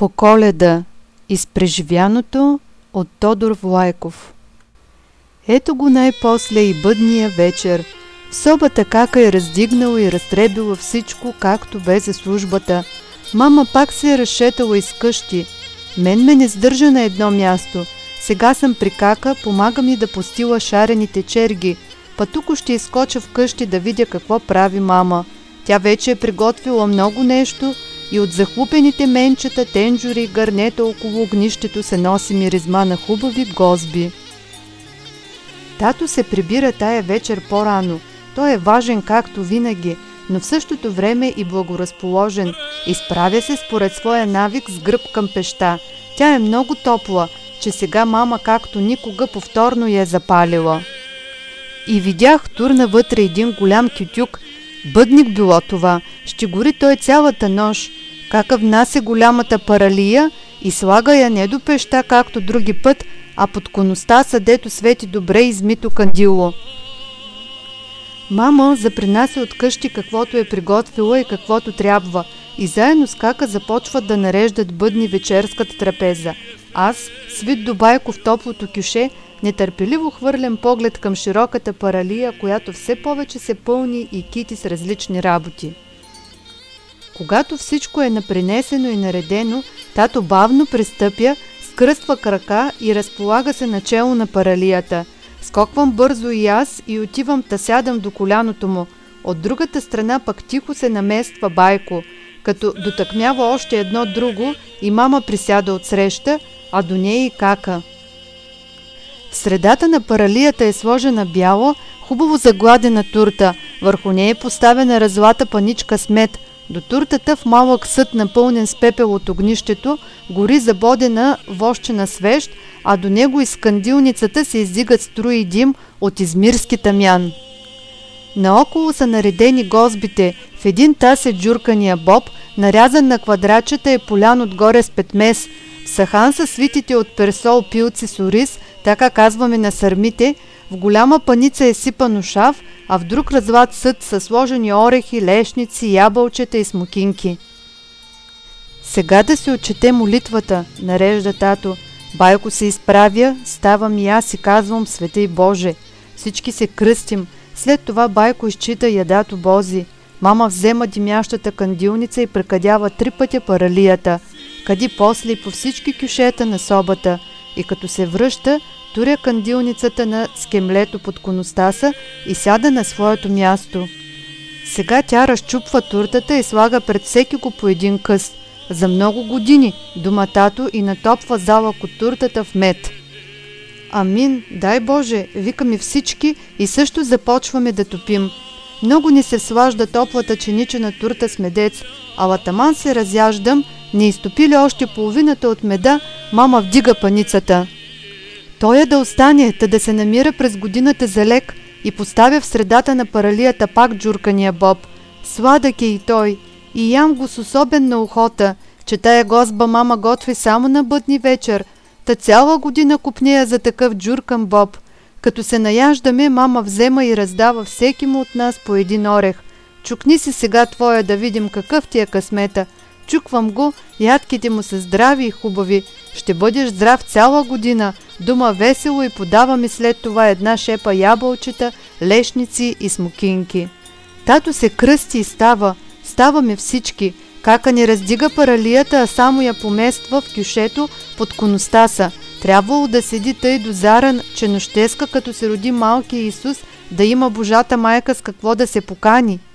По Коледа. Изпреживяното от Тодор Влайков. Ето го най-после и бъдния вечер. В собата кака е раздигнала и разтребила всичко, както бе за службата. Мама пак се е разшетала из къщи. Мен ме не сдържа на едно място. Сега съм при кака, помага ми да постила шарените черги. Пътуко ще изскоча в къщи да видя какво прави мама. Тя вече е приготвила много нещо и от захлупените менчета, тенджури и гърнета около огнището се носи миризма на хубави гозби. Тато се прибира тая вечер по-рано. Той е важен както винаги, но в същото време и благоразположен. Изправя се според своя навик с гръб към пещта. Тя е много топла, че сега мама както никога повторно я е запалила. И видях турна вътре един голям кютюк. Бъдник било това. Ще гори той цялата нощ. Кака внася голямата паралия и слага я не до пеща, както други път, а под коността, съдето свети добре измито кандило. Мама запринася от къщи каквото е приготвила и каквото трябва, и заедно с кака започват да нареждат бъдни вечерската трапеза. Аз, свит до байко в топлото кюше, нетърпеливо хвърлям поглед към широката паралия, която все повече се пълни и кити с различни работи. Когато всичко е напринесено и наредено, тато бавно пристъпя, скръства крака и разполага се начело на паралията. Скоквам бързо и аз и отивам та сядам до коляното му. От другата страна пък тихо се намества байко, като дотъкмява още едно друго, и мама присяда отсреща, а до нея и кака. В средата на паралията е сложена бяла, хубаво загладена турта, върху нея е поставена разлата паничка с мед. До туртата в малък съд, напълнен с пепел от огнището, гори забодена вощена свещ, а до него из кандилницата се издигат струи дим от измирски тамян. Наоколо са наредени гозбите. В един таз е джуркания боб, нарязан на квадратчета е полян отгоре с петмес. В сахан са свитите от персол пилци с ориз, така казваме на сърмите. В голяма паница е сипано шав, а в друг разлат съд са сложени орехи, лешници, ябълчета и смокинки. Сега да се отчете молитвата, нарежда тато. Байко се изправя, ставам и аз и казвам Светей Боже. Всички се кръстим. След това байко изчита ядато Бози. Мама взема димящата кандилница и прекадява 3 пътя паралията. Кади после и по всички кюшета на собата. И като се връща, туря кандилницата на скемлето под коностаса и сяда на своето място. Сега тя разчупва туртата и слага пред всеки го по един къс. За много години, дума тато, и натопва залък от туртата в мед. Амин, дай Боже, викаме всички и също започваме да топим. Много ни се слажда топлата ченичена турта с медец, ала таман се разяждам, не изтопили още половината от меда, мама вдига паницата. Той да остане, та да се намира през годината за лек, и поставя в средата на паралията пак джуркания боб. Сладък е и той, и ям го с особена охота, че тая гозба мама готви само на бъдни вечер, та цяла година купнея за такъв джуркан боб. Като се наяждаме, мама взема и раздава всеки му от нас по един орех. Чукни си сега твоя да видим какъв ти е късмета. Чуквам го, ядките му са здрави и хубави. Ще бъдеш здрав цяла година. Дума весело и подава ми след това една шепа ябълчета, лешници и смокинки. Тато се кръсти и става. Ставаме всички. Кака не раздига паралията, а само я помества в кюшето под коностаса. Трябвало да седи тъй дозаран, че нощеска, като се роди малки Исус, да има Божата майка с какво да се покани.